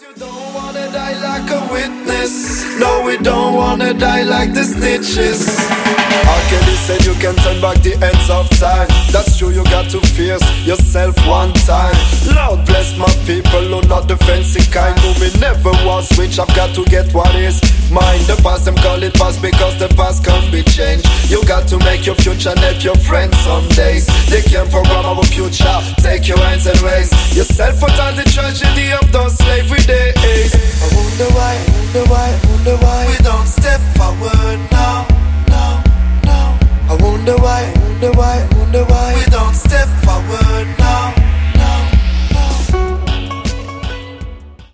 Don't wanna die like a witness. No, we don't wanna die like the snitches. R. Kelly said you can turn back the ends of time. That's true, you got to face yourself one time. Lord bless my people who not the fancy kind. Who me never was rich, I've got to get what is mine. The past them call it past because the past can't be changed. You got to make your future and help your friends some days. They can't program our future. Take your hands and raise yourself out of the tragedy of those slavery days. I wonder why we don't step forward now. I wonder why